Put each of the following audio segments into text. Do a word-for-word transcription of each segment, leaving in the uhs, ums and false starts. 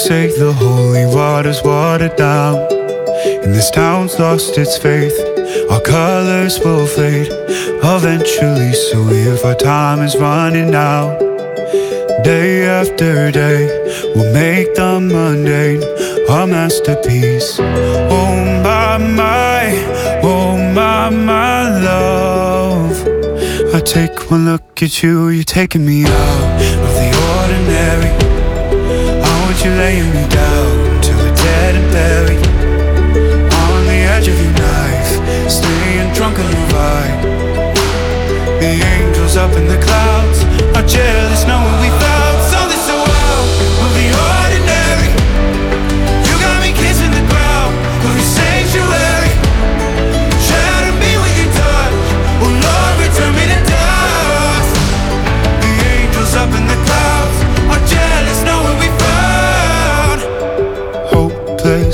say the holy water's watered down, and this town's lost its faith. Our colors will fade eventually, so if our time is running out, day after day, we'll make the mundane our masterpiece. Oh my, my, oh my, my love, I take one look at you, you're taking me out of the ordinary. I want you laying me down till we're dead and buried, on the edge of your knife, staying drunk on your ride. The angels up in the clouds are jealous knowing we found something so out of the ordinary. You got me kissing the ground of your sanctuary. Shatter me with your touch, oh Lord, return me to dust. The angels up in the clouds are jealous knowing we found hopeless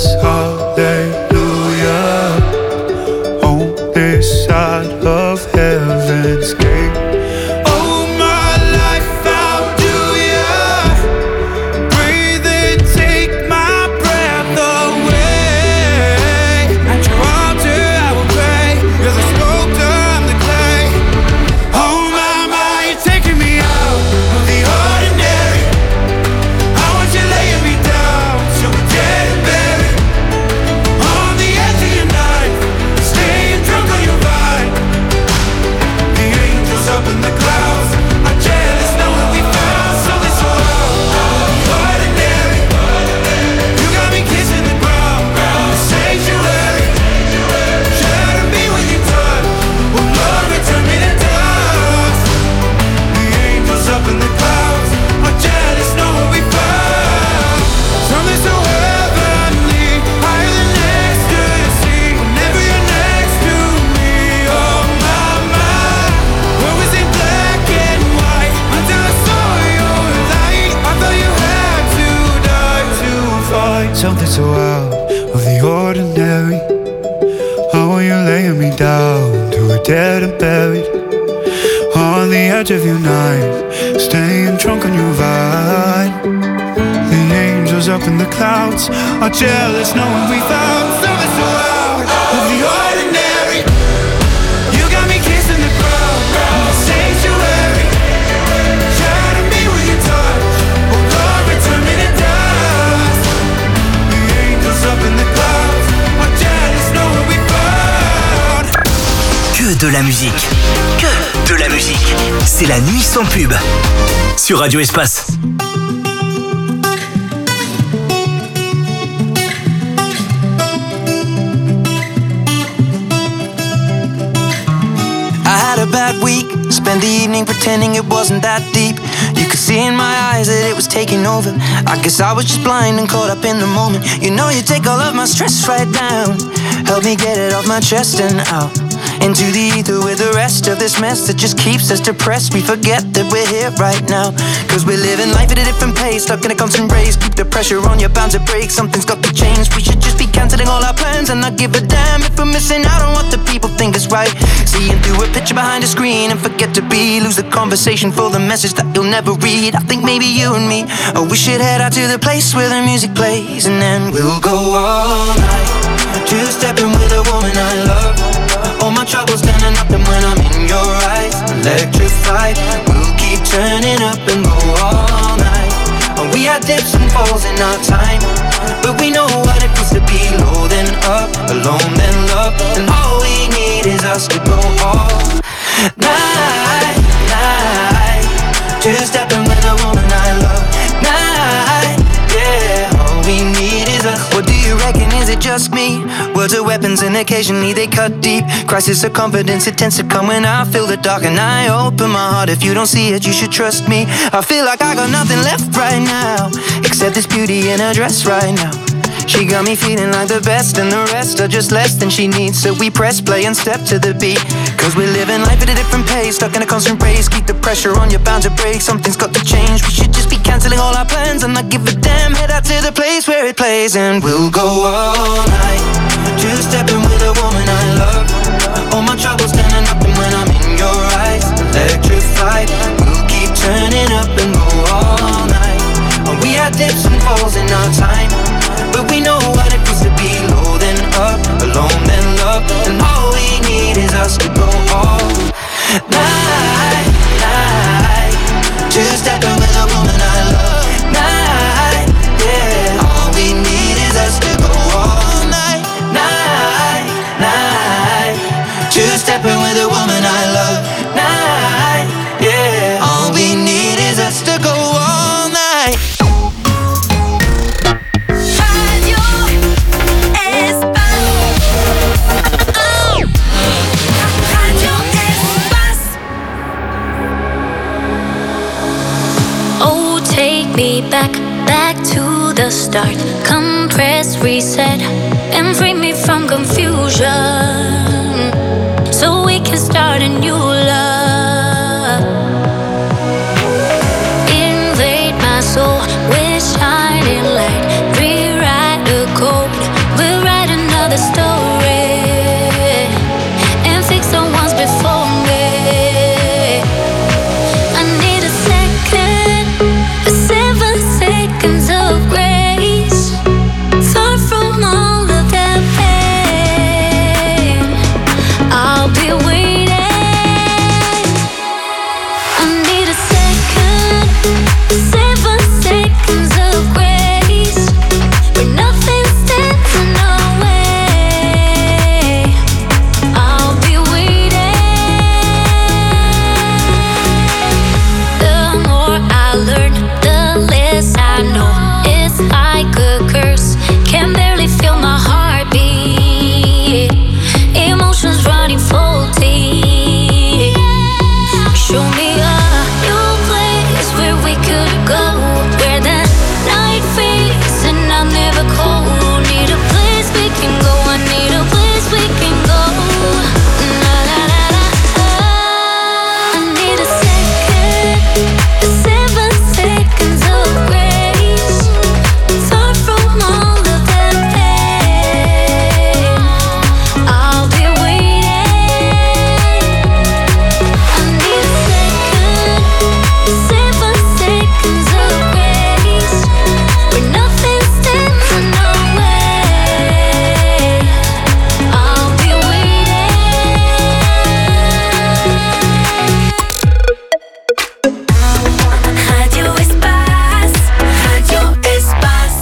hallelujah on this side of heaven's gate. Oh my life, how do ya breathe and take my breath away? At your altar I will pray, you're the sculptor, I'm the clay. Oh my, my, you're taking me out of the ordinary. I want you laying me down till we're dead and buried, on the edge of your knife, staying drunk on your vine. The angels up in the clouds are jealous knowing we found something so out of the ordinary. You got me kissing the ground, the sanctuary. Shatter me with your touch, oh Lord, return me to dust. The angels up in the clouds are jealous knowing we found something so heavenly, higher than ecstasy. Whenever you're next to me, oh my, my, what was in black and white until I saw your light? I thought you had to die to find something so out of the ordinary. How are you laying me down till we're dead and buried, on the edge of your knife, staying drunk on your vine. The angels up in the clouds are jealous knowing we found something so out of the ordinary. You got me kissing the ground, the sanctuary. Shatter me with your touch, oh Lord, return me to dust. The angels up in the clouds are jealous knowing we found. Que de la musique, que de la musique. C'est la nuit sans pub sur Radio Espace. I had a bad week, spent the evening pretending it wasn't that deep. You could see in my eyes that it was taking over. I guess I was just blind and caught up in the moment. You know you take all of my stress right down, help me get it off my chest and out into the ether with the rest of this mess that just keeps us depressed. We forget that we're here right now, cause we're living life at a different pace, stuck in a constant race. Keep the pressure on, you're bound to break. Something's got to change. We should just be cancelling all our plans and not give a damn if we're missing out on what the people think is right. Seeing through a picture behind a screen and forget to be, lose the conversation for the message that you'll never read. I think maybe you and me, oh, we should head out to the place where the music plays, and then we'll go all night, two-stepping with a woman I love. All my troubles standing up, and when I'm in your eyes, electrified. We'll keep turning up and go all night. And we had dips and falls in our time, but we know what it feels to be low then up, alone then love. And all we need is us to go all night, night. Two-stepping with a woman I love. Night, yeah. All we need is us. What do you reckon? Is it just me? Words are weapons and occasionally they cut deep. Crisis of confidence, it tends to come when I feel the dark and I open my heart. If you don't see it, you should trust me. I feel like I got nothing left right now except this beauty in her dress right now. She got me feeling like the best, and the rest are just less than she needs. So we press play and step to the beat, cause we're living life at a different pace, stuck in a constant race. Keep the pressure on, you're bound to break. Something's got to change. We should just be cancelling all our plans and not give a damn. Head out to the place where it plays, and we'll go all night, two-stepping with a woman I love. All my troubles standing up, and when I'm in your eyes, electrified. We'll keep turning up and go all night. And we had dips and falls in our time, to step in with a woman I love. Night, yeah. All we need is us to go all night. Radio Espace. Oh. Radio Espace. Oh, take me back, back to the start. Compress, reset, and free me from confusion, so we can start a new love. Invade my soul with shining light. Rewrite the code, we'll write another story, and fix the ones before me. I need a second, a seven seconds of grace, far from all of that pain. I'll be waiting. I need a second, seven seconds of grace, where nothing stands in our way. I'll be waiting. The more I learn, the less I know. It's like a curse, can barely feel my heartbeat. Emotions running faulty. Show me a new place where we could go, where the night fades and I'm never cold. Need a place we can go, I need a place we can go. Na, na, na, na, ah. I need a second, a seven seconds of grace, far from all of that pain. I'll be waiting. I need a second, seven seconds of grace, where nothing stands in our way. I'll be waiting. Radio Espace. Radio Espace.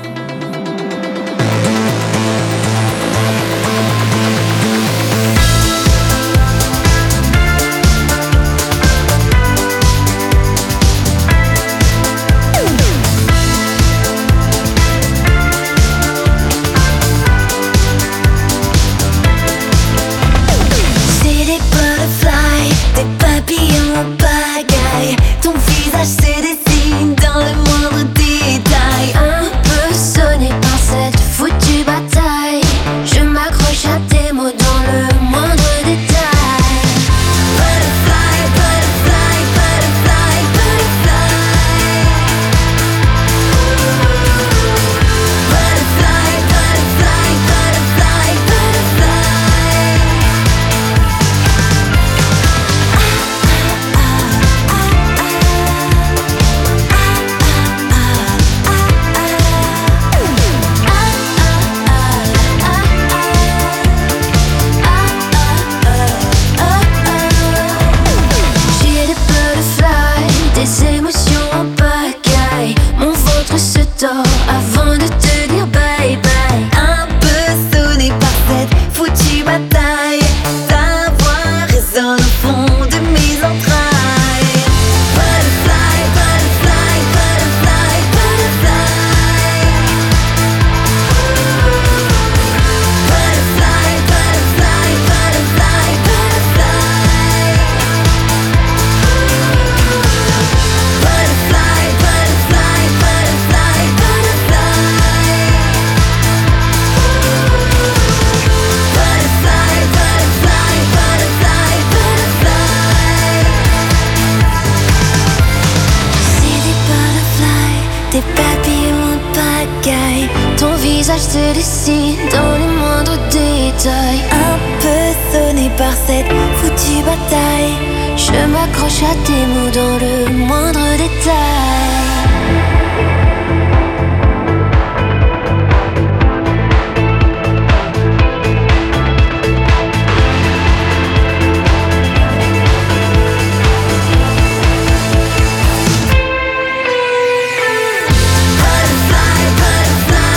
C'est des butterflies, des papillons en pagaille. Ton visage se dessine dans le moindre détail. Un peu sonné par cette foutue bataille, je m'accroche à tes mots dans le moindre détail. Butterfly, butterfly, butterfly, butterfly. Butterfly, butterfly, butterfly, butterfly. J'ai des butterflies, des émotions en pagaille. Mon ventre se tord avant de te dire bye bye. Un peu sonné par cette foutue bataille, ta voix résonne au fond de mes entrailles. Butterfly, butterfly, butterfly, butterfly. Butterfly, butterfly, butterfly, butterfly. Butterfly, butterfly, butterfly, butterfly. Butterfly, butterfly, butterfly, butterfly. C'est des butterflies, des papillons en pagaille. Ton visage se dessine dans les moindres détails. Un peu sonné par cette foutue bataille, je m'accroche à tes mots dans le moindre détail.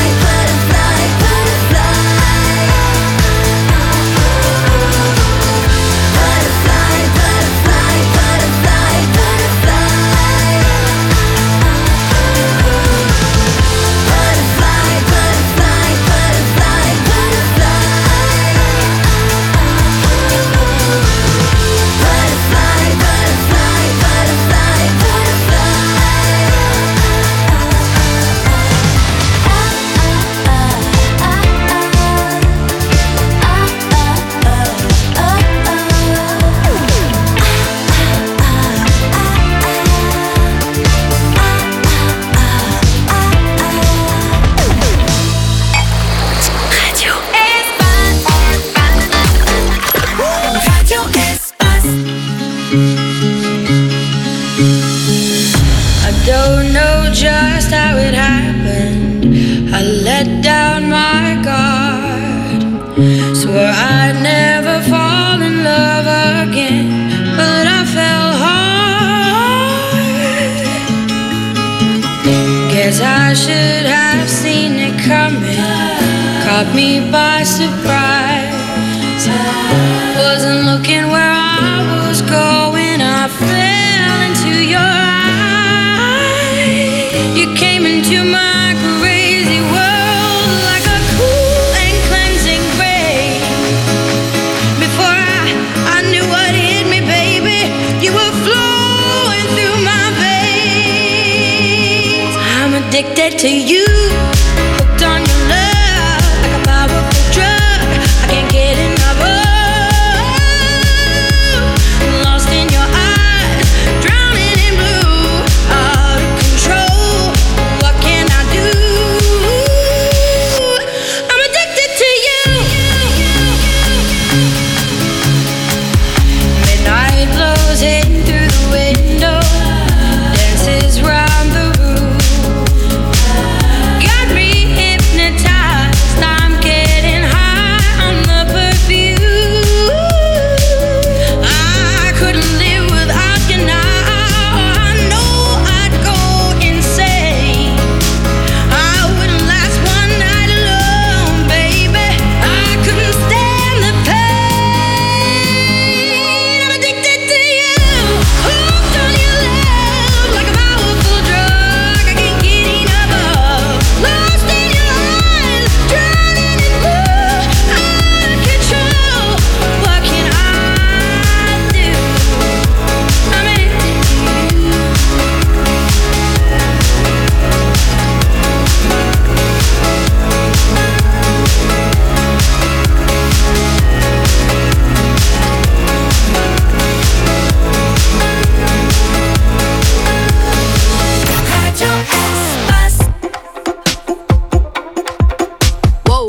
Butterfly, butterfly, butterfly. happened, I let down my guard. Swore I'd never fall in love again, but I fell hard. Guess I should have seen it coming, caught me by surprise. Wasn't looking where I was going, I fell into your eyes. You came into my crazy world like a cool and cleansing rain. Before I, I knew what hit me, baby, you were flowing through my veins. I'm addicted to you, hooked on your love like a powerful drug. I can't get enough of. Lost in your eyes, drowning in blue, out of control. What can I do? I'm addicted to you. Midnight blows in through the window, dances round the room. Got me hypnotized, I'm getting high on the perfume. I couldn't live without you now, I know I'd go insane. I wouldn't last one night alone, baby, I couldn't stand the pain. I'm addicted to you, hooked on your love like a powerful drug. I can't get enough of. Lost in your eyes, drowning in blue, out of control. What can I do? I'm addicted to you. Radio Espace. Whoa.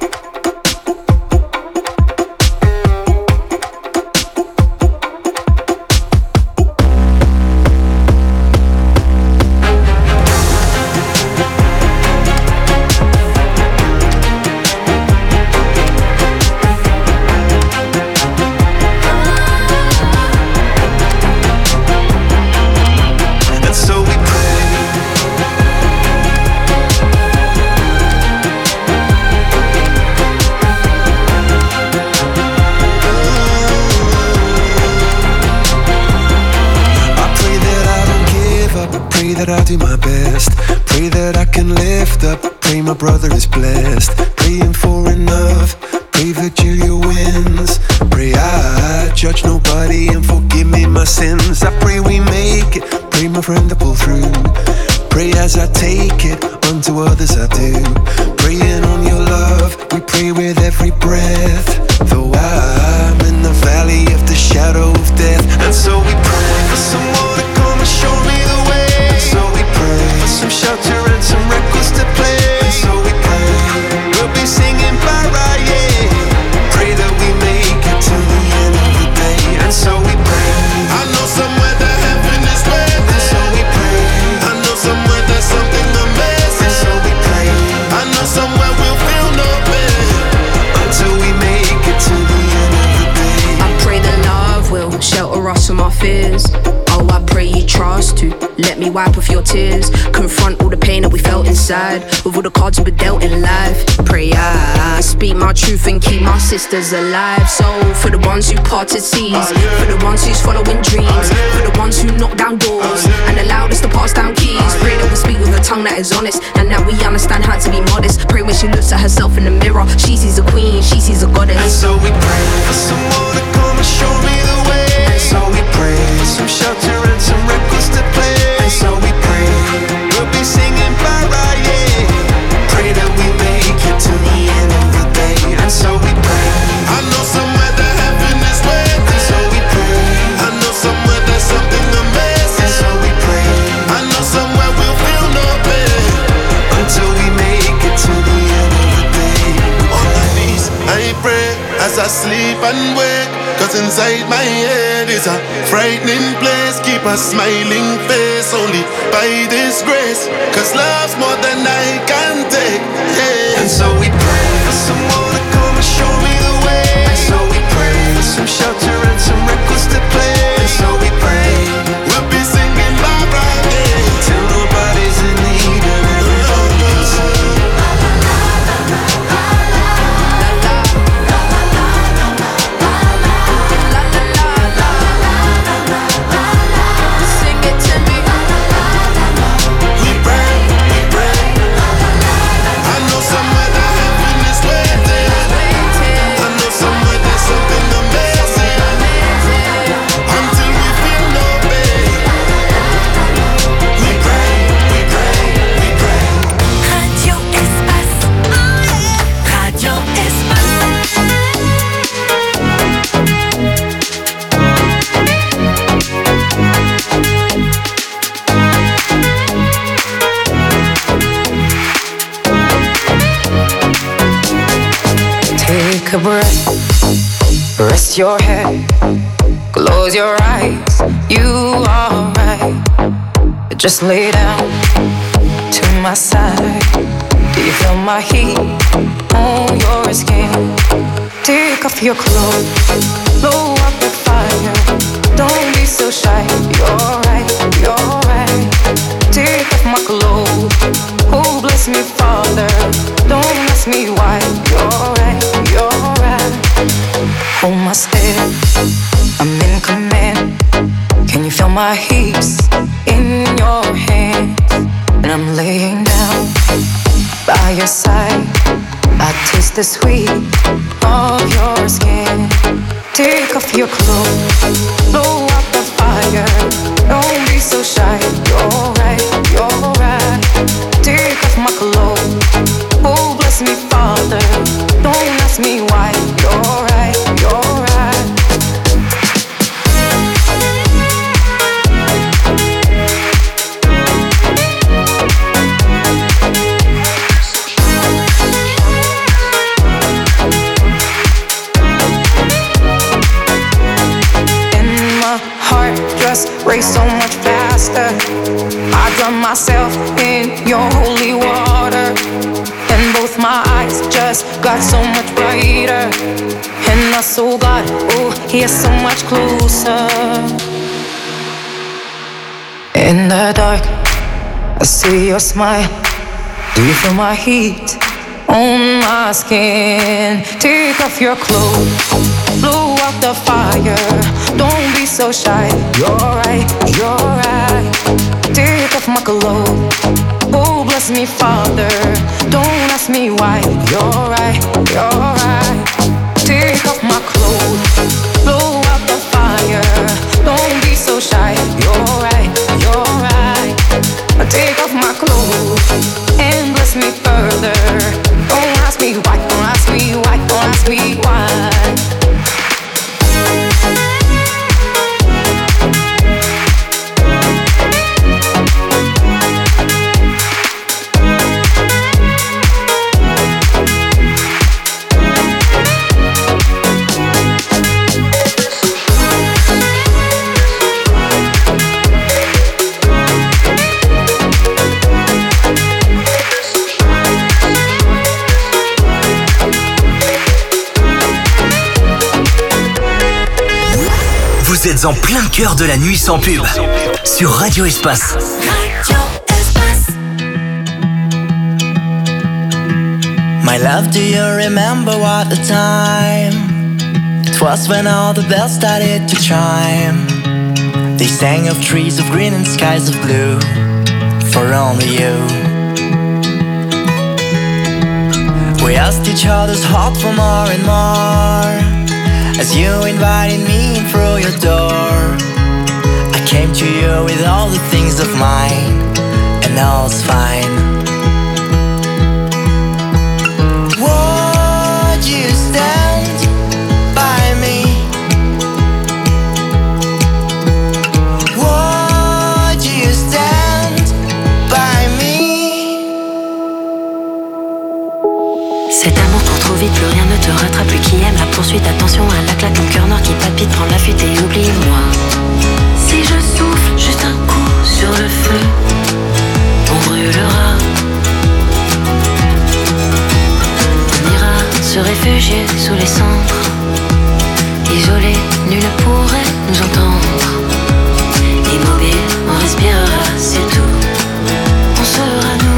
And so we pray. I pray that I don't give up, I pray that I do my best. Pray that I can lift up, pray my brother is blessed. Praying for enough, pray Virgilia wins. Pray I judge nobody and forgive me my sins. I pray we make it, pray my friend to pull through. Pray as I take it, unto others I do. Praying on your love, we pray with every breath. Though I'm in the valley of the shadow of death. And so we pray for someone to come and show me the way. And so we pray for some shelter and some records to play. And so we pray we'll be singing para, yeah. Pray that we make it to the end of the day. And so we pray. I know somewhere that heaven is waiting. And so we pray. I know somewhere there's something amazing. And so we pray. I know somewhere we'll feel no pain until we make it to the end of the day. I pray that love will shelter us from our fears. Oh, I pray you trust to let me wipe off your tears. Confront all the pain that we felt inside, with all the cards we were dealt in life. Pray I speak my truth and keep my sisters alive. So for the ones who parted seas, for the ones who's following dreams, for the ones who knock down doors and allowed us to pass down keys. Pray that we speak with a tongue that is honest, and that we understand how to be modest. Pray when she looks at herself in the mirror, she sees a queen, she sees a goddess. And so we pray for someone to come and show me the way. And so we pray for some shelter and some records to play. And so we pray we'll be singing para, yeah. Pray that we make it to the end of the day. And so we pray. I know somewhere that heaven is waiting. And so we pray. I know somewhere there's something amazing. And so we pray. I know somewhere we'll feel no pain until we make it to the end of the day. on my knees, I pray as I sleep at same way. Cause inside my head is a frightening place. Keep a smiling face only by this grace. Cause love's more than I can take, yeah. And so we pray for someone to come and show me the way. And so we pray for some shelter and some records to play. And so we pray we'll be singing Barbara Day till nobody's in need and everybody's singing. A breath, rest your head, close your eyes, you are right. Just lay down to my side. Do you feel my heat on your skin? Take off your clothes, blow up the fire. Don't be so shy, you're right, you're right. Take off my clothes, oh bless me Father. Don't ask me why, you're right, you're right. Hold my step, I'm in command. Can you feel my hips in your hands? And I'm laying down by your side. I taste the sweet of your skin. Take off your clothes, blow up the fire. Don't be so shy, you're right, you're right. Take off my clothes, oh bless me Father. Don't ask me why, you're right, you're right. And my heart just race so much faster. I drown myself in your holy water. And both my eyes just got so much brighter. And my soul got, oh, here so much closer. In the dark, I see your smile. Do you feel my heat on my skin? Take off your clothes, blow out the fire. Don't be so shy, you're right, you're right. Take off my clothes, oh bless me Father. Don't ask me why, you're right, you're right. Take off my clothes, blow out the fire. Don't be so shy, you're right, you're right. Take off my clothes and bless me further. Don't ask me why, don't ask me why, don't ask me why. Vous êtes en plein cœur de la nuit sans pub sur Radio Espace. Radio Espace. My love, do you remember what the time? It was when all the bells started to chime. They sang of trees of green and skies of blue for only you. We asked each other's heart for more and more. As you invited me in through your door, I came to you with all the things of mine, and all's fine. Would you stand by me? Would you stand by me? Cet amour court trop vite, plus rien ne te rattrape. Lui qui aime la poursuite, attention à la claque. rapide, prends la fuite et oublie-moi. Si je souffle juste un coup sur le feu, on brûlera. On ira se réfugier sous les cendres. Isolé, nul ne pourrait nous entendre. Immobile, on respirera, c'est tout. On sera nous.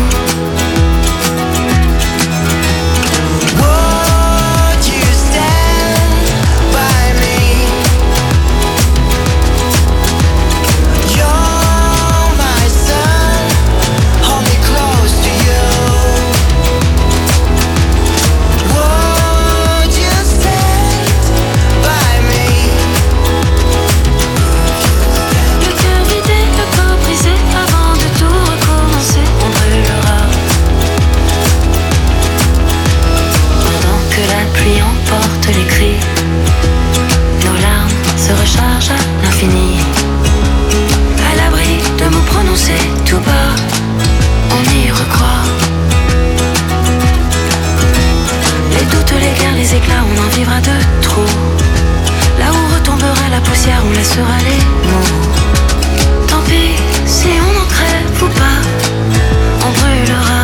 Tout bas, on y recroit. Les doutes, les guerres, les éclats, on en vivra de trop. Là où retombera la poussière, on laissera les mots. Tant pis, si on en crève ou pas, on brûlera.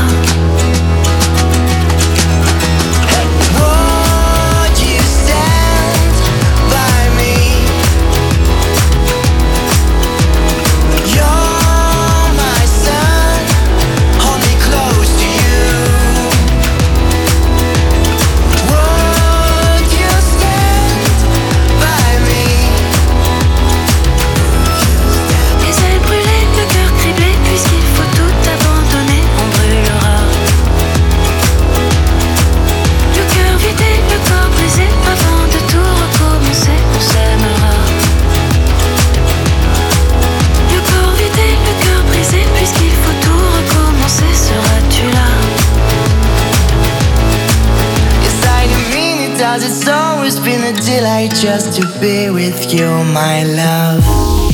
It's always been a delight just to be with you, my love.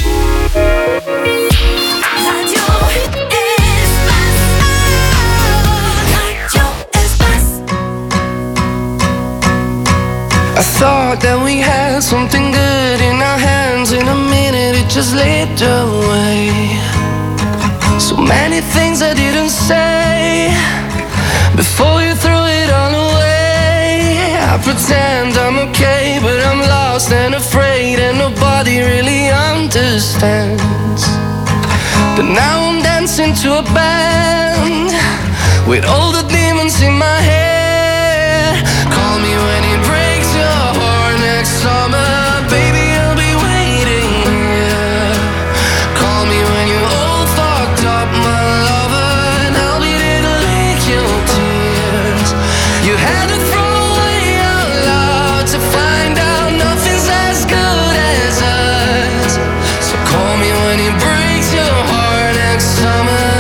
Radio Espace. Radio Espace. I thought that we had something good in our hands. In a minute it just slipped away. So many things I didn't say before you threw it all away. I pretend I'm okay, but I'm lost and afraid, and nobody really understands. But now I'm dancing to a band with all the demons in my head. Call me when it breaks your heart next summer, baby, I'll be waiting here. Call me when you're all fucked up, my lover, and I'll be there to lick your tears. You had to throw to find out nothing's as good as us. So call me when it breaks your heart next summer.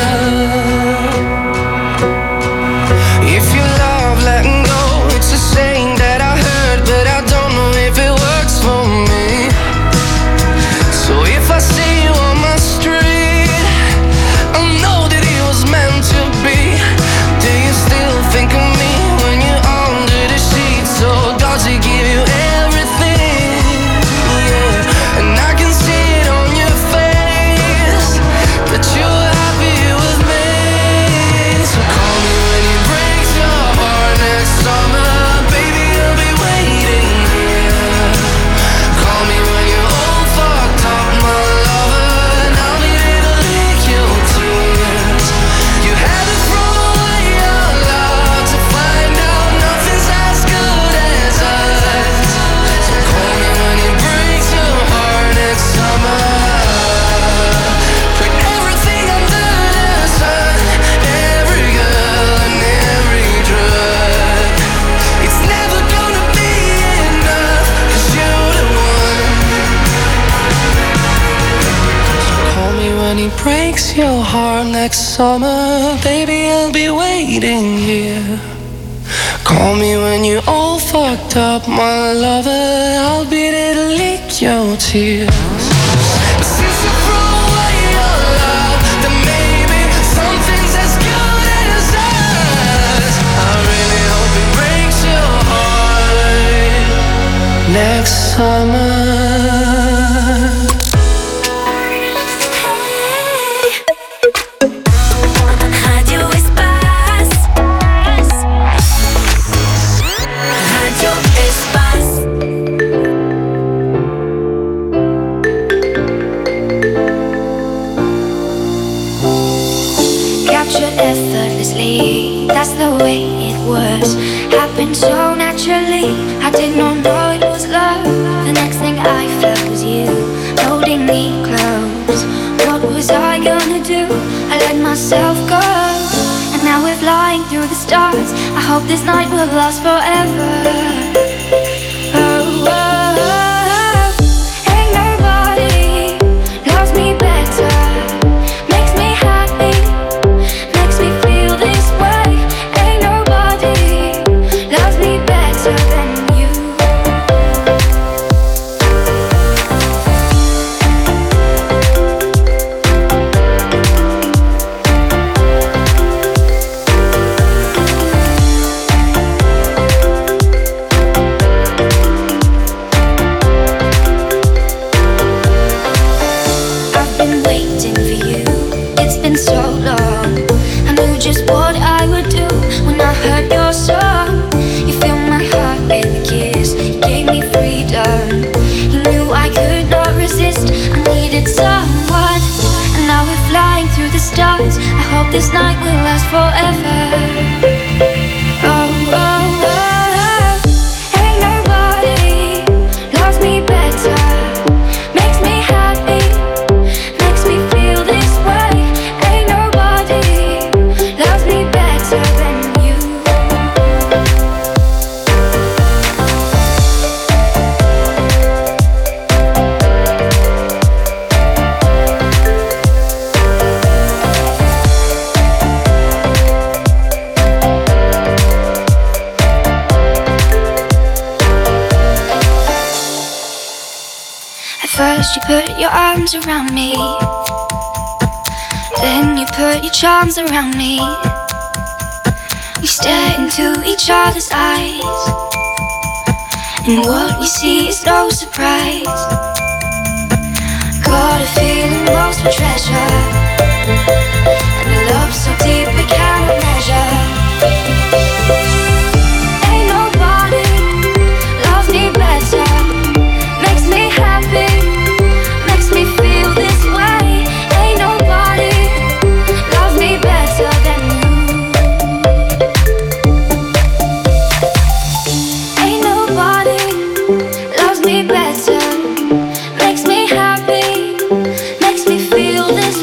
If you love letting go, it's a saying that I heard, but I don't know if it works for me. So if I see you on my street, I know that it was meant to be. Do you still think of me when you're under the sheets? So does it give you everything? Yeah. And I can see it on your face that you're happy with me. So call me when it breaks your heart next summer, baby, I'll be waiting here. Call me when you're all fucked up, my lover, and I'll be there to lick your tears. You had to throw away your love to find out nothing's as good as us. So call me when it breaks your heart next summer. Put everything under the sun, every girl and every drug. It's never gonna be enough, 'cause you're the one. So call me when it breaks your heart next summer, baby, I'll be waiting here. Call me when you're all fucked up, my lover, I'll be there to lick your tears. But since you threw away your love, then maybe something's as good as us. I really hope it breaks your heart next summer. that's the way it was. Happened so naturally, I did not know it was love. The next thing I felt was you holding me close. What was I gonna do? I let myself go, and now we're flying through the stars. I hope this night will last forever. Oh, oh, oh. Ain't nobody loves me better, makes me happy, makes me feel this way. Ain't nobody loves me better than you. I've been waiting for you, it's been so long. I knew just what I would do when I heard your song. You filled my heart with a kiss, you gave me freedom. You knew I could not resist, I needed someone. And now we're flying through the stars. I hope this night will last forever. Oh, oh, oh. Ain't nobody loves me better, makes me happy, makes me feel this way. Ain't nobody loves me better than you. At first you put your arms around me, then you put your charms around me. We stare into each other's eyes, and what we see is no surprise. Got a feeling lost for treasure, and a love so deep we cannot measure. Ain't nobody loves me better, makes me happy, makes me feel this way. Ain't nobody loves me better than you. Ain't nobody loves me better, makes me happy, makes me feel this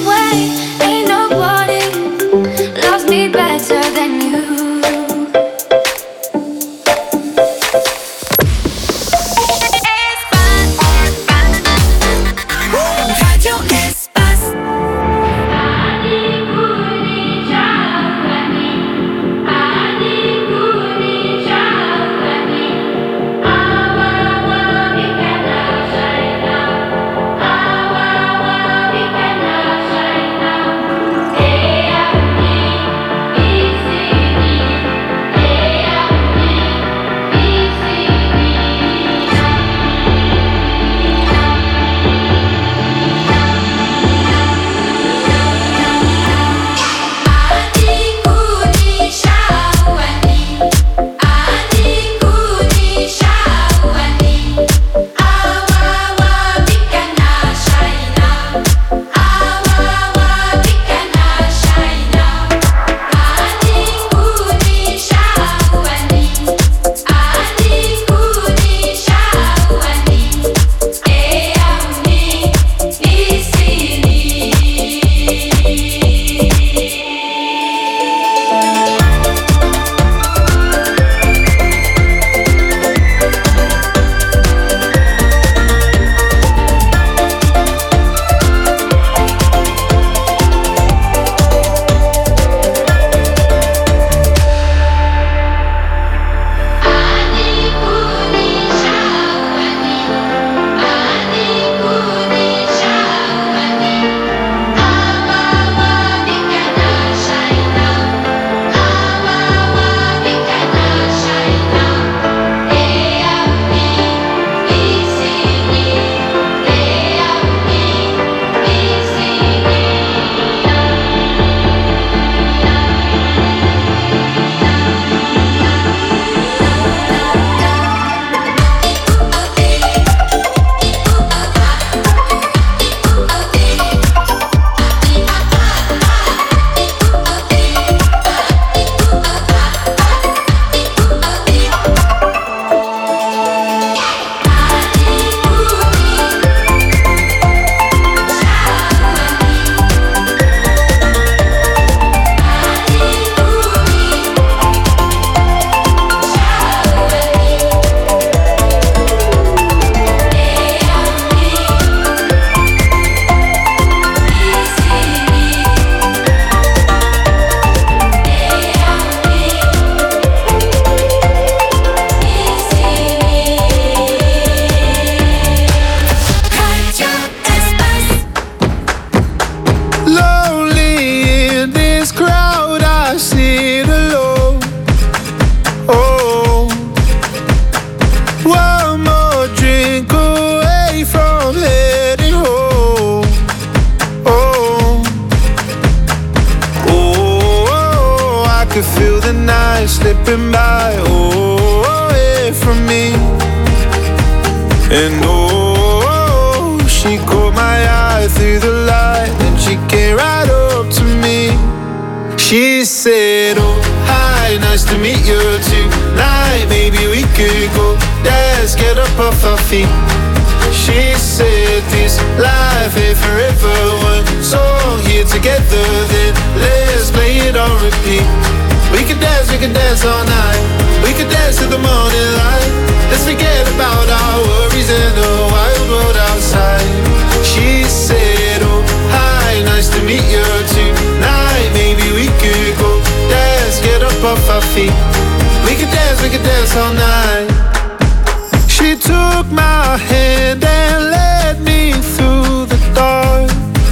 life ain't forever. One song here together, then let's play it on repeat. We could dance, we could dance all night. We could dance to the morning light. Let's forget about our worries and the wild world outside. She said, oh, hi, nice to meet you tonight. Maybe we could go dance, get up off our feet. We could dance, we could dance all night. She took my hand and led me through the dark.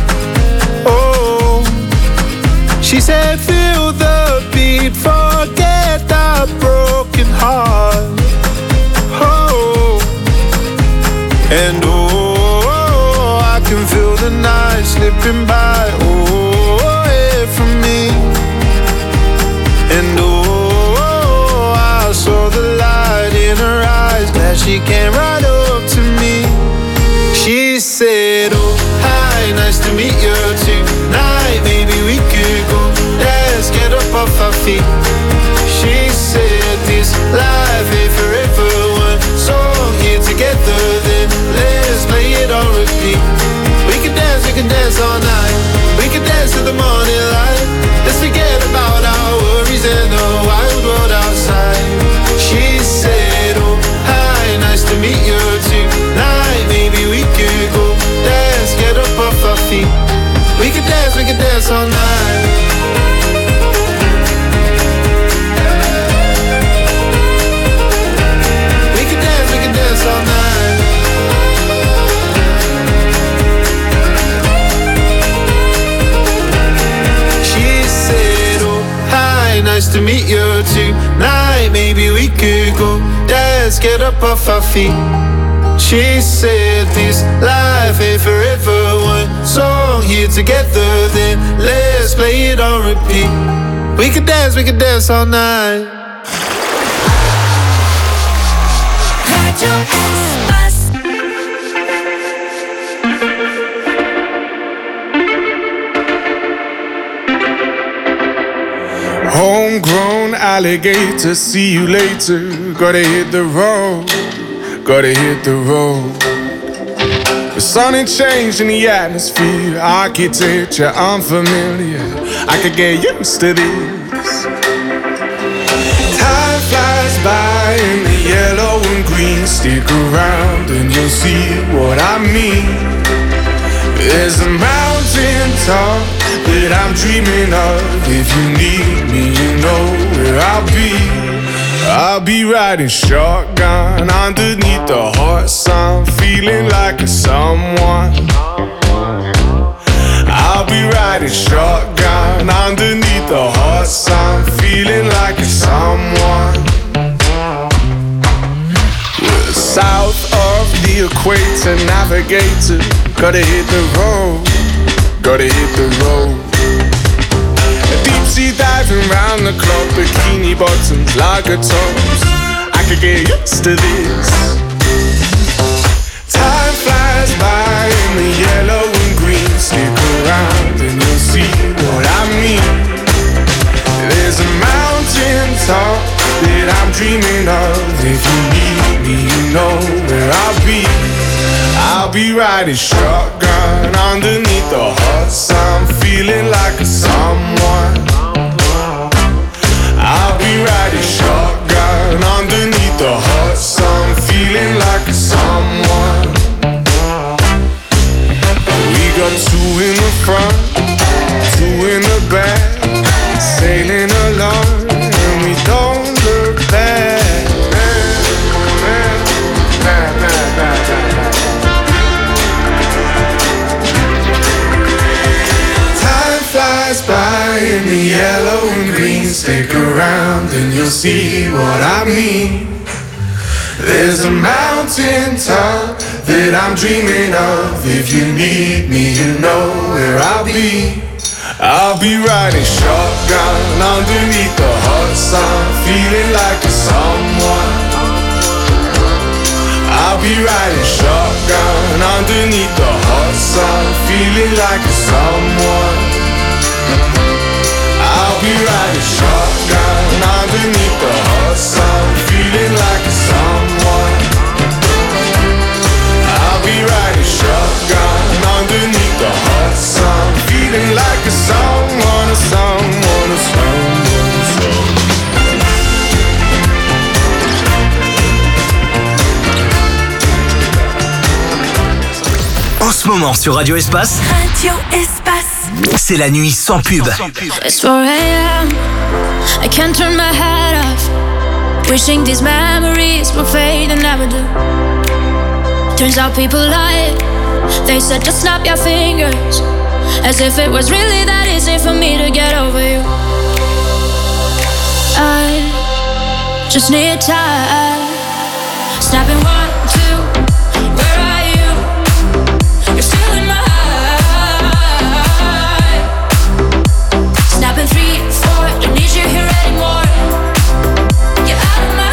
Oh, she said, feel the beat, forget that broken heart. Oh, and oh, I can feel the night slipping by. Oh, away from me. And oh, I saw the light in her eyes, glad she came right up to me. She said, oh, hi, nice to meet you tonight. Maybe we could go dance, get up off our feet. She said, this life ain't forever. One song here together, then let's play it on repeat. We can dance, we can dance all night. We can dance to the morning light. Let's forget about our worries and the wild world outside. She said, oh, hi, nice to meet you tonight. Maybe we could go dance, get up off our feet. We could dance, we could dance all night. We could dance, we could dance all night. She said, oh, hi, nice to meet you tonight. Maybe we could go dance, get up off our feet. She said, this life ain't forever. One song here together, then let's play it on repeat. We could dance, we could dance all night. Radio Espace. Homegrown alligator, see you later. Gotta hit the road, gotta hit the road. The sun ain't changed in the atmosphere. Architecture unfamiliar, I could get used to this. Time flies by in the yellow and green. Stick around and you'll see what I mean. There's a mountain top that I'm dreaming of. If you need me, you know where I'll be. I'll be riding shotgun underneath the hot sun, feeling like a someone. I'll be riding shotgun underneath the hot sun, feeling like a someone. We're south of the equator, navigator. Gotta hit the road, gotta hit the road. Deep sea diving round the clock, bikini bottoms, lager tops. I could get used to this. Time flies by in the yellow and green. Stick around and you'll see what I mean. There's a mountain top that I'm dreaming of. If you need me, you know where I'll be. I'll be riding shotgun underneath the hot sun, feeling like a someone. I'll be riding shotgun underneath the hot sun, feeling like a someone. We got two in the front, two in the back, sailing along and we don't look back. By in the yellow and green, stick around and you'll see what I mean. There's a mountain top that I'm dreaming of. If you need me, you know where I'll be. I'll be riding shotgun underneath the hot sun, feeling like a someone. I'll be riding shotgun underneath the hot sun, feeling like a someone. I'll be riding shotgun underneath the hot sun, feeling like a someone. I'll be riding shotgun underneath En ce moment sur Radio Espace, Radio Espace. c'est la nuit sans pub. It's four a.m. I can't turn my head off. Wishing these memories will fade and never do. Turns out people lied. They said just snap your fingers. As if it was really that easy for me to get over you. I just need time. Snapping one, two, where are you? You're still in my eye. Snapping three, four, don't need you here anymore. You're out of my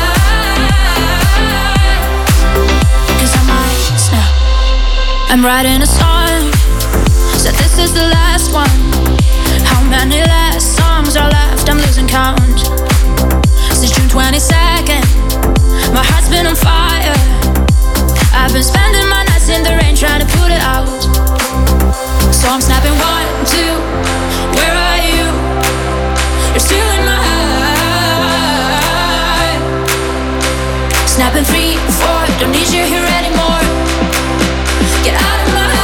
eye. Cause I might snap. I'm writing a song. Said this is the last one. How many last songs are left? I'm losing count. Since June twenty-second, my heart's been on fire. I've been spending my nights in the rain trying to put it out. So I'm snapping one, two, where are you? You're still in my eye. Snapping three, four, don't need you here anymore. Get out of my eye.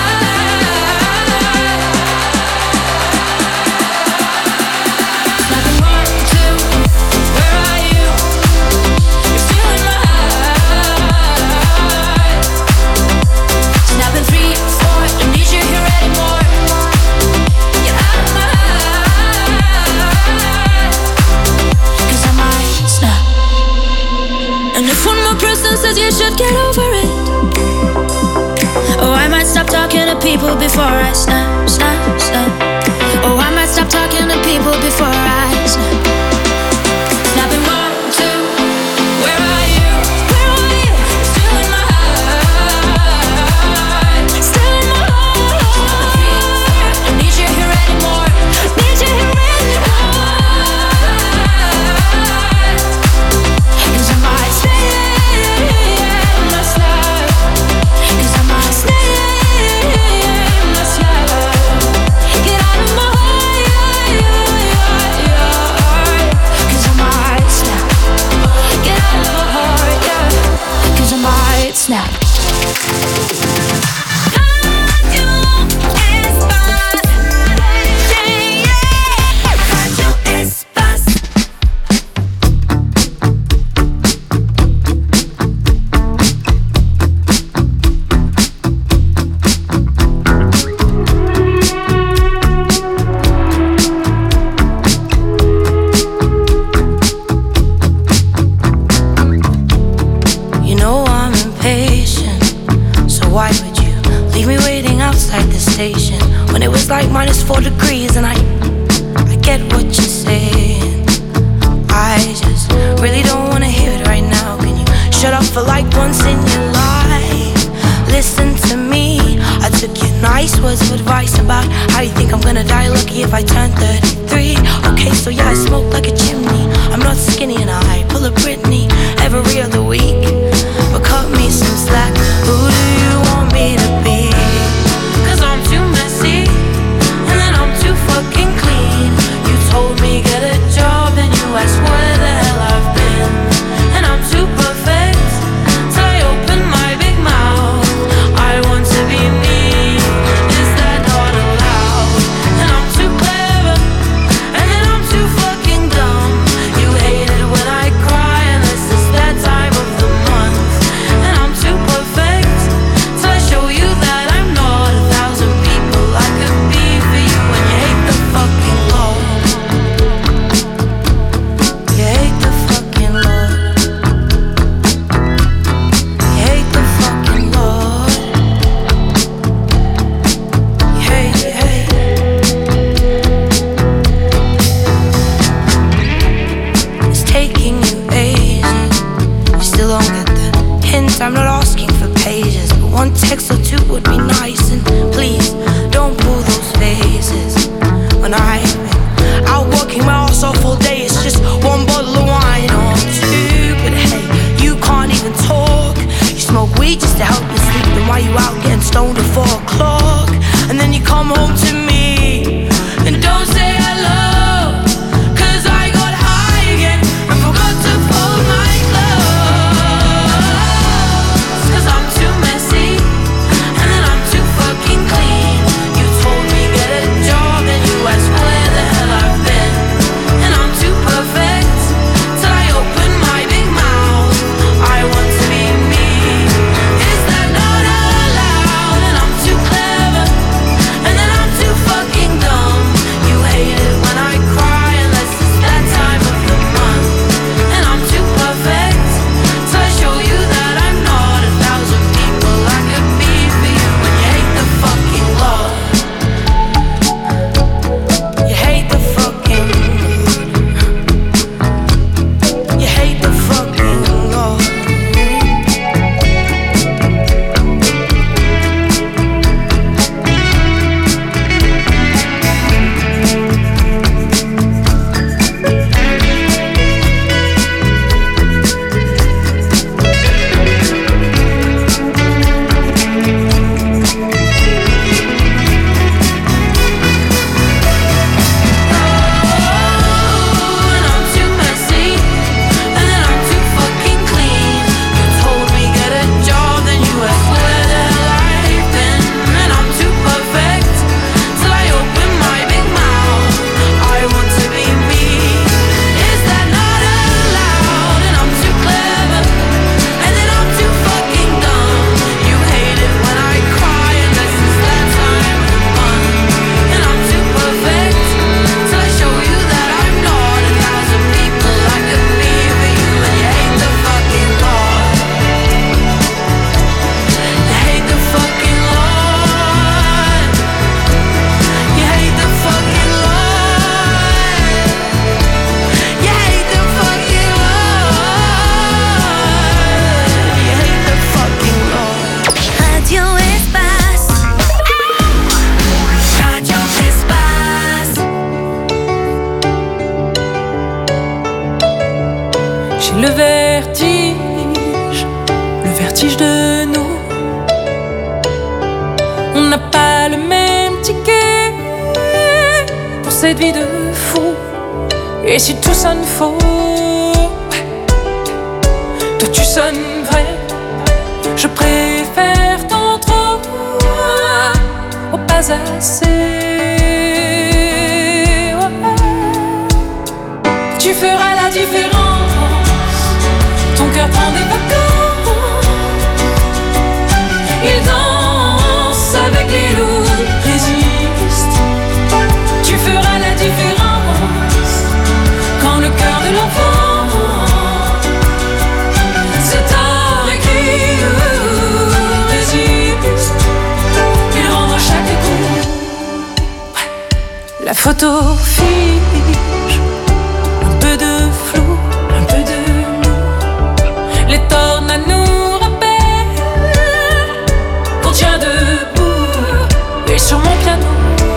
Says you should get over it. Oh, I might stop talking to people before I snap, snap, snap. Oh, I might stop talking to people before I snap. Snapping one, two, where are you? Where are you? Still in my eye. Still in my eye. Don't need you here anymore. Need you here anymore. Cause I might stay. Snap. Like minus four degrees and I I get what you're saying. I just really don't wanna hear it right now. Can you shut up for like once in your life? Listen to me. I took your nice words of advice about how you think I'm gonna die lucky if I turn thirty-three. Okay, so yeah, I smoke like a chimney. I'm not skinny and I pull a Britney every other week. But cut me some slack. Who do you want me to be? Cause I'm too messy. Fucking clean. You told me get a job and you asked where the hell I've been. And I'm too perfect till I open my big mouth. I want to be me. Is that not allowed? And I'm too clever and then I'm too fucking dumb. You hate it when I cry unless it's that time of the month. And I'm too perfect till I show you that I'm not a thousand people I could be for you. And you hate the fucking Lord. You hate the fucking Lord. You hate the fucking Lord. You hate, you hate. It's taking you ages. You still don't get the hint. I'm not asking for pages, but one text or two would be nice. And please don't pull those faces. When I've been out working my ass off all day, it's just one bottle of wine or two. But hey, you can't even talk. You smoke weed just to help you sleep. Then why you out getting stoned at four o'clock? And then you come home to me and don't say hello. Cause I got high again and forgot to fold my clothes. Cause I'm too messy and then n'a pas le même ticket pour cette vie de fou. Et si tout sonne faux, toi tu sonnes vrai. Je préfère tant trop au pas assez. Tu feras la différence. Ton cœur prend des vacances. Il danse avec les loups, résiste. Tu feras la différence. Quand le cœur de l'enfant c'est tard écrit, résiste. Il rendra chaque coup. La photo fige. Un peu de flou, un peu de nous. Les tornades nous rappellent qu'on tient debout. Et sur mon piano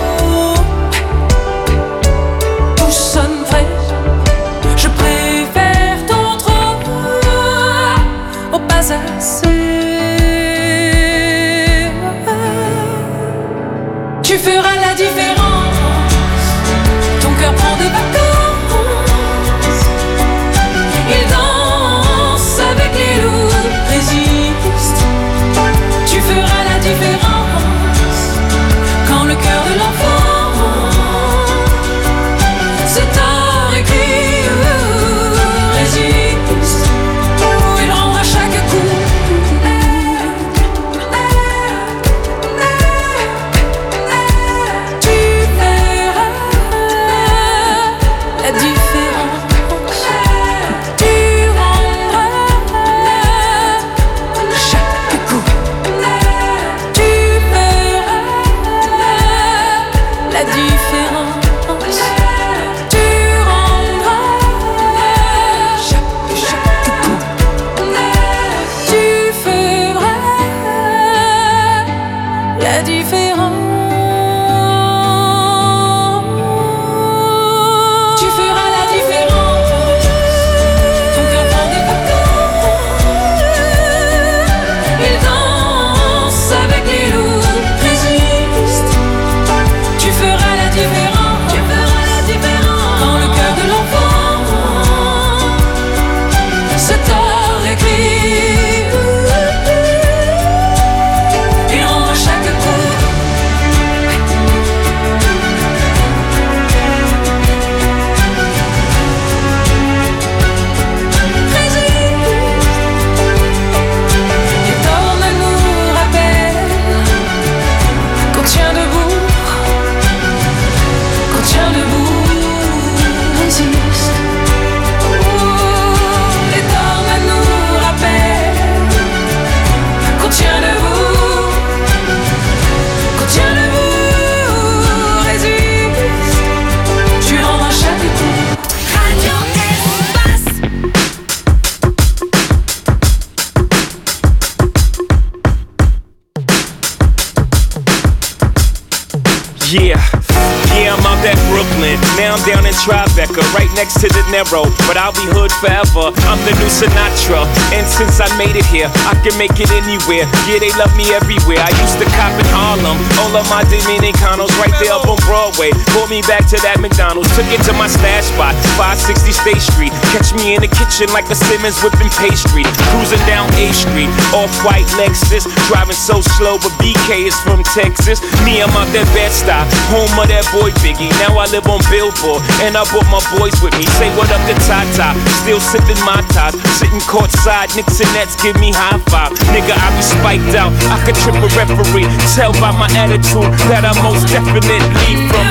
tout sonne vrai. Je préfère tant trop au pas assez. Tu feras la différence. Ton cœur prend des vacances. Il danse avec les loups, résiste. Tu feras la différence. Quand le cœur de l'enfant c'est tard écrit, résiste. Il rendra chaque coup. Tu verras la différence. Tu rendras chaque coup. Tu verras la différence. Tu rendras chaque, chaque coup. Tu feras la différence. Tu feras la différence. Ton cœur prend des vacances. Il danse avec les loups, résiste. Tu feras la différence. Tu feras la différence. Quand le cœur de l'enfant c'est tard écrit. Il rendra chaque coup. Les tornades nous rappellent qu'on tient debout. Qu'on tient debout, résiste. Les tornades nous rappellent qu'on tient debout. Qu'on tient debout, résiste. Tu rendras chaque coup. Radio Espace. Yeah, yeah, I'm out at Brooklyn. Now I'm down in Tribeca, right next to the Narrow. But I'll be hood forever. I'm the new Sinatra. And since I made it here, I can make it anywhere. Yeah, they love me everywhere. I used to cop in Harlem. All of my Dominicanos right there up on Broadway. Pulled me back to that McDonald's. Took it to my stash spot, five sixty State Street. Catch me in the kitchen like a Simmons whipping pastry. Cruising down A Street, off-white Lexus. Driving so slow, but B K is from Texas. Me, I'm out that Bed-Stuy, home of that boy Biggie. Now I live on Billboard, and I brought my boys with me. Say what up to Tata, still sipping my ties. Sitting courtside, Knicks and Nets give me high five. Nigga, I be spiked out, I could trip a referee. Tell by my attitude that I most definitely from.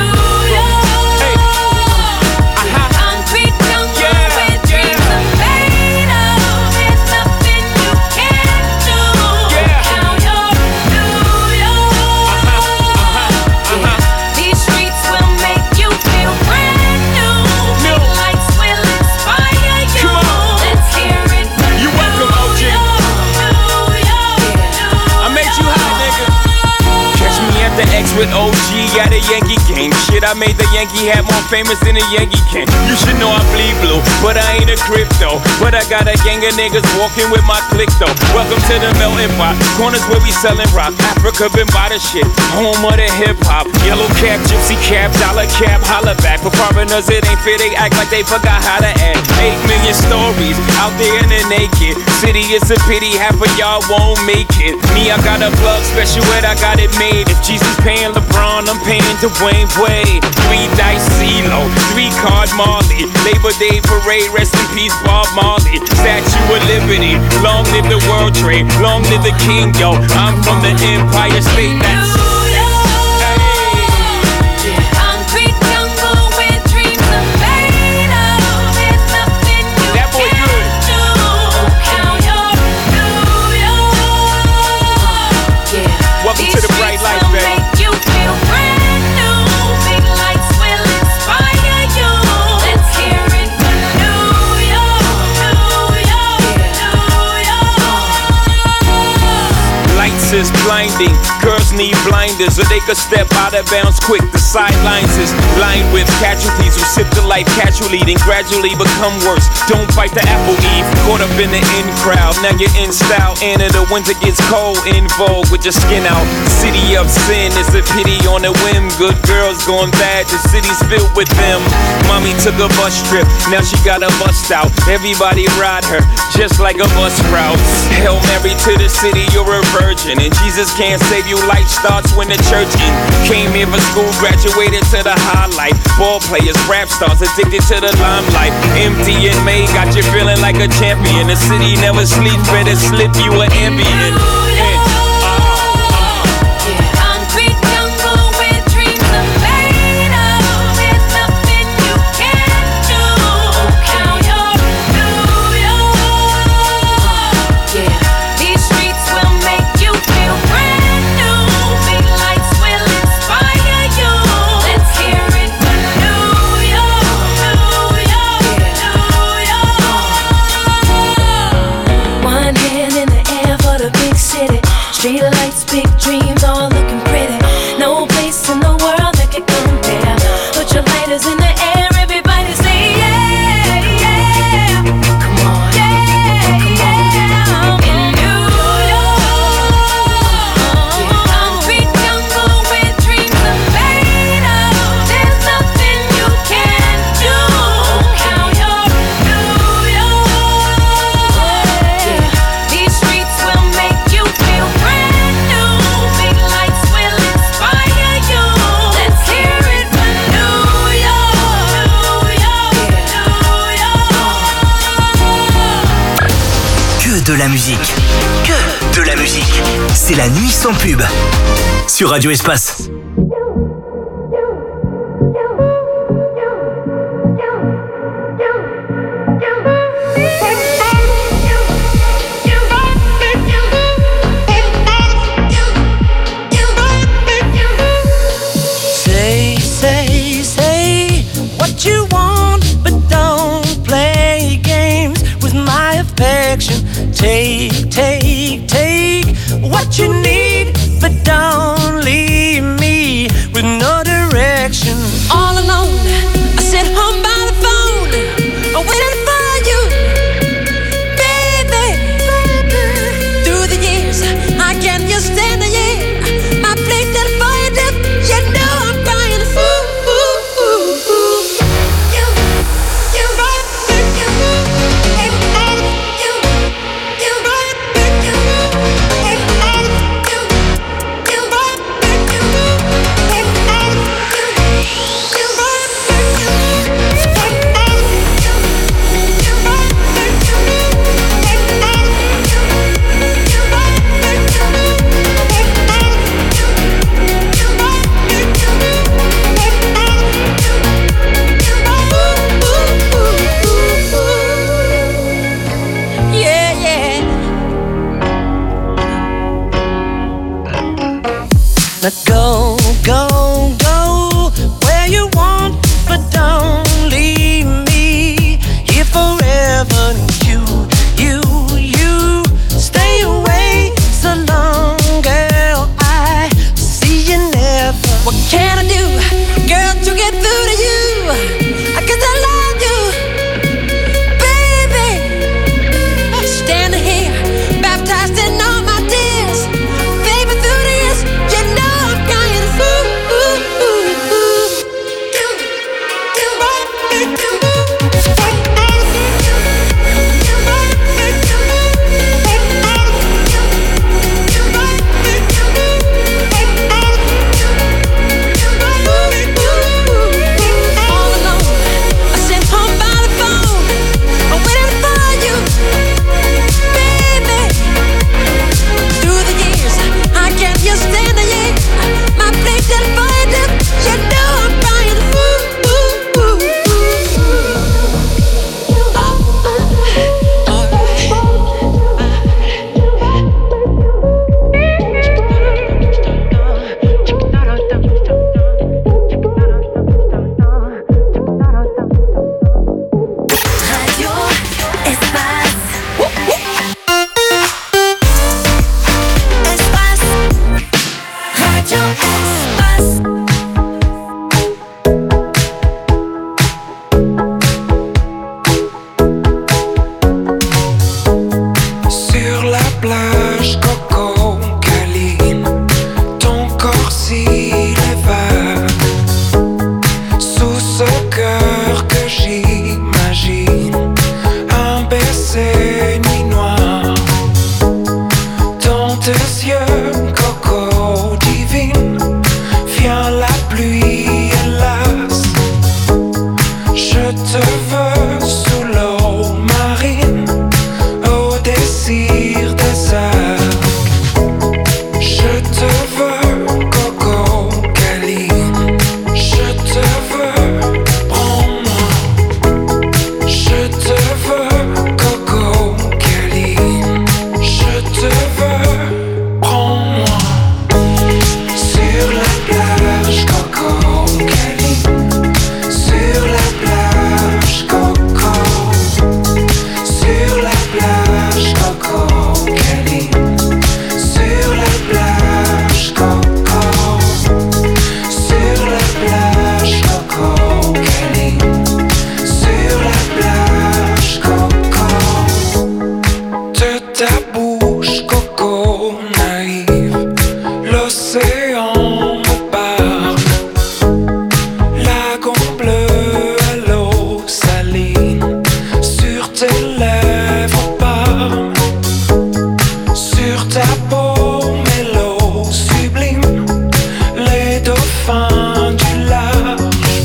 with O G at a Yankee game. Shit, I made the Yankee hat more famous than a Yankee can. You should know I bleed blue, but I ain't a crypto. But I got a gang of niggas walking with my click though. Welcome to the melting pot, corners where we sellin' rock. Africa been by the shit, home of the hip hop. Yellow cap, gypsy cap, dollar cap, holla back. For foreigners it ain't fair, they act like they forgot how to act. Eight million stories out there in the naked city, it's a pity half of y'all won't make it. Me, I got a plug special ed, I got it made. If Jesus paying LeBron, I'm paying Dwayne Wade. Three dice CeeLo, three card Marley. Labor Day parade, rest in peace Bob Marley. Statue of Liberty, long live the World Trade, long live the King, yo. I'm from the Empire State, that's is blinding. Girls need blinders or they could step out of bounds quick. The sidelines is lined with casualties who sip the life casually, then gradually become worse. Don't bite the apple, Eve. Caught up in the in crowd, now you're in style. And in the winter gets cold, in vogue with your skin out. City of sin, it's a pity on a whim. Good girls going bad, the city's filled with them. Mommy took a bus trip, now she got a bust out. Everybody ride her, just like a bus route. Hail Mary to the city, you're a virgin. And Jesus can't save you, life starts when the church in. Came here for school, graduated to the highlight. Ball players, rap stars, addicted to the limelight. Empty and May got you feeling like a champion. The city never sleeps, better slip you an ambient. Street lights, big dreams, all looking pretty. No place in the world that could compare. Put your lighters in the air, everybody say yeah, yeah. Come on, yeah, yeah. In New York, concrete jungle where dreams are made of. There's nothing you can't do. Count your New York. Yeah. These streets will make you feel brand. De la musique, que de la musique. C'est la nuit sans pub sur Radio Espace. Say, say, say what you want, but don't play games with my affection. Take, take, take what you need, but don't leave me with no direction. All alone, I sit home by the phone, waiting for you, baby. Through the years, I can't just stand the year. My place that fire dip, you know I'm crying a fool. Now go, go, go where you want, but don't leave me here forever. You, you, you stay away so long, girl. I see you never. Radio Espace. Sur la plage, Coco câline, ton corps s'il évade. Sous ce cœur que j'imagine, un baiser nuit noire. Dans tes yeux, Coco divine, vient la pluie, hélas. Je te veux sous l'eau marine, au désir des arcs. Je te veux, Coco câline. Je te veux, prends-moi. Je te veux, Coco câline. Je te veux, prends-moi. Sur la plage, Coco câline. Sur la plage, Coco. Sur la plage, Coco câline. Sur la plage, Coco. Sur la plage, Coco câline. Sur la plage, Coco. De ta bouche, Coco naïve, l'océan me parle. Lagon bleu à l'eau saline, sur tes lèvres parme. Sur ta peau, mélo sublime, les dauphins du large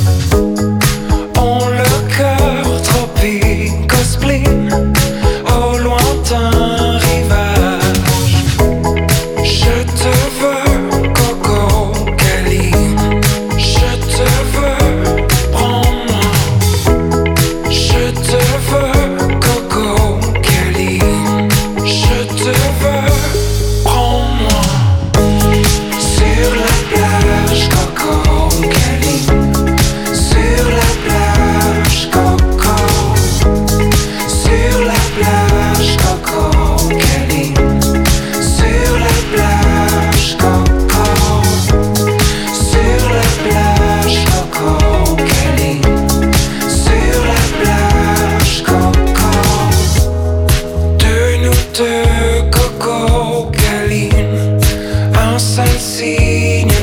ont le cœur tropique au spleen, au lointain rivage. Je te veux, Coco câline. Je te veux, prends-moi. Je te veux, Coco câline. Je te veux, prends-moi. Sur la plage, Coco câline. Sur la plage, Coco. Sur la plage, Coco câline. Sur la plage, Coco. Sur la plage, Coco câline. Sur la plage, Coco. De nous deux, Coco câline, un seul signe